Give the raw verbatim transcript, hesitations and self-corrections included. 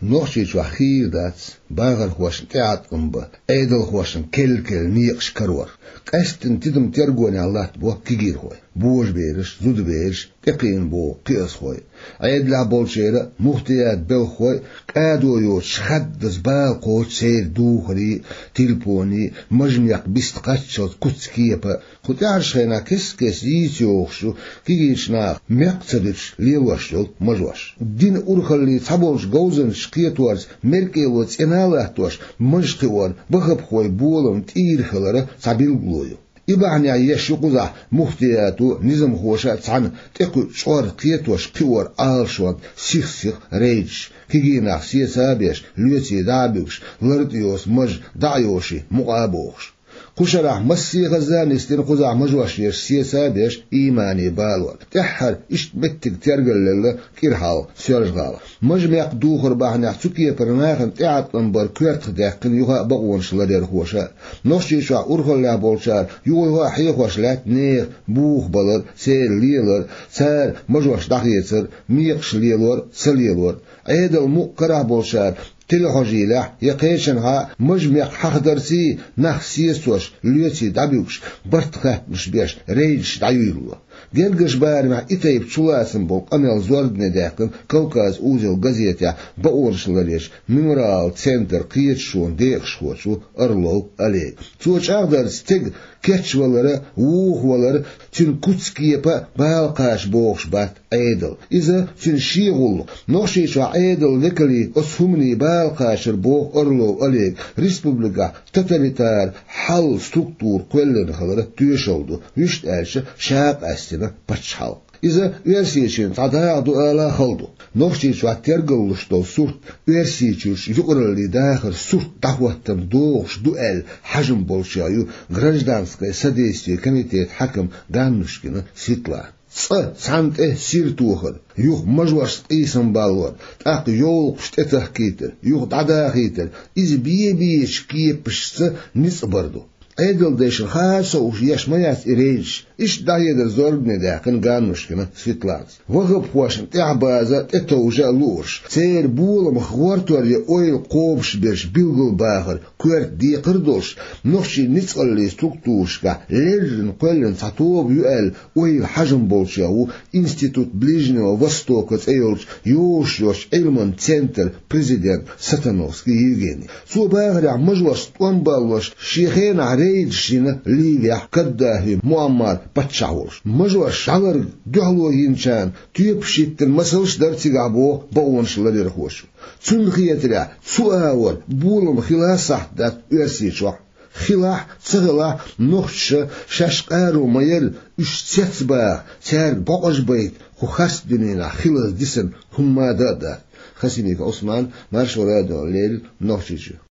نوشيش وخير داتس باغر خوشن تعطم با ايدل خوشن كل كل نيقش كرور قستن تدم ترغوني الله بو كيغير خوي بوش بيرش زود بيرش تقين بو قيس خوي عيد لا بولشيرا مختيات بل خوي قادو يو شخدز بال قوت سير دوخري تلفوني مجميق بيستقاتشوت كتسكيبا خدعش خينا كس كس يتيوخشو كيغيشنا مقصدش ليوشل مجوش دين أورخلي تابولش غوزن شقيتورز ملكي وز إنالاتوش مجقور بخب خوي بولم تيرخلره تابيل بلويو إبعني عيش يقوزا مختياتو نظام خوشا تسعن تقو شور قيتوش قور آلشوان سيخ سيخ ريج كيجينا سيسا بيش ليوتي دابيوش لرديوس مج دعيوشي مقابوش قشرع مسي غزان استنقذع مجوش يش سيسا بيش إيماني بالوال تحر إشت بتك ترقل لله كيرحال سيرجغال مجمع دوخر باحنا تسكيه برناخن تعط انبار كوارت داقن يوها بغونش لدير خوشا نوشي شع أرخل لعبولشار يوها حيخوش لات نير بوخ بلر سير ليلر سار مجوش دقيتر ميقش ليلور سليلور عيدل مقرع بولشار تلحجيلة يقيشنها مجمع حقدرسي نخسيسوش ليوتي دابيوش برتخه مش بيش ريج دايويلو جرجش بارمع إتايب شلاسن بوك أميل زوردن داقن كوكاز أوزيل غازيتا بأورش لريش ميمورال تسنتر قيتشون ديقشوشو أرلو أليك توش أغدر ستيق كتش ولر ووخ ولر تن كتسكيبا بالقاش بوخش بات عيدل إذا تن شيغل نوشيش عيدل لكلي أسهمني بالقاشر بوخ أرلو أليك ريسبوبليكا توتاليتار حل ستركتور كلن خلر تيشولدو ويشت ألش شاق أستنا باتشحال إذا ويرسيشين تعداعدو آلا خلدو نوشيش وعتيرغلوش دو سورت ويرسيشيش يقرلي داخل سورت دعوتم دوغش دوال حجم بولشايو гражданское содействие комитет حكم ганнушкина светла ц сант э сиртухер юх мажваш тисам балвар так йол штетах китер юх дада китер из бие бие шкипшца ницбарду Эдел дэшн хаса уж яш маят и рейдж. Иш да едер зоргне да кан ганнушкина светлац. Вагаб хуашн тябаза это уже лурш. Цер булам хвартуарли ойл қобш берш билгул багыр. Куэрт диқырдош. Нохши ницалли структуршка. Лержин көллен сатуоб юэл ойл хажм болшау. Институт Ближнего Востока цейлш. Юш юш Эльман Центр президент Сатановский Евгений. Су багря мажваш тонбалваш. Шехена ريدشين ليبيا كداهي معمر بتشاورش مجوا شغر جهلو ينشان تيبشيت المسلش درتيغابو بونش لديرخوش تنخيترا سؤال بولم خلاصة دات يرسيشوا خلاح تغلا نخش شاشقارو ميل اشتسبا تار بقش بيت خخاس دنينا خلاص ديسن هم دادا خسينيك عثمان مارش ورادو ليل نخشيشو